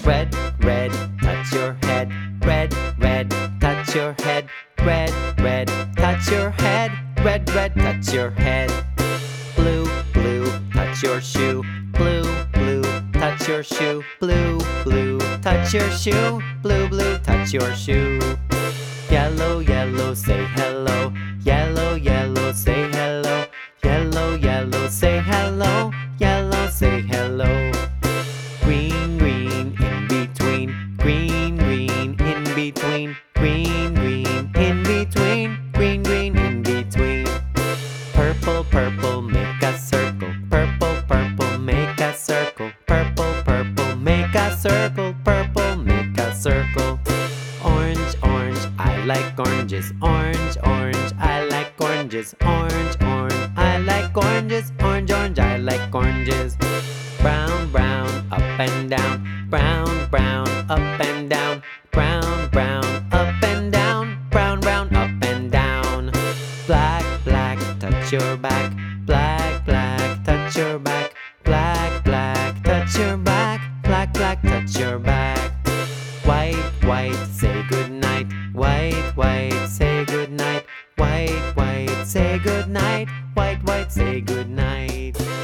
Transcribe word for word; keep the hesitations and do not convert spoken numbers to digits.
Red, red, touch your head. Red, red, touch your head. Red, red, touch your head. Red, red, touch your head. Blue, blue, touch your shoe. Blue, blue, touch your shoe. Blue, blue, touch your shoe. Blue, blue, touch your shoe. Yellow, yellow, say hello. Yellow, yellow, say hello. Yellow, yellow, say hello. Yellow, say hello. Green, green, in between. Green, green, in between. Green, green, in between. Green, green, in between. Purple, purple, make a circle. Purple, purple, make a circle. Purple, purple, make a circle. Purple, make a circle. Orange, orange, I like oranges. Orange, orange, I like oranges. Orange, orange, I like oranges. Orange, orange, I like oranges. Brown, brown, up and down. Brown, brown, up and down. Brown, brown, up and down. Brown, brown, up and down. Black, black, touch your back. Black, black, touch your back. Black, black, touch your back. Black, black, touch your back. White, white, say good night. White, white, say good night. White, white, say good night. White, white, say good night.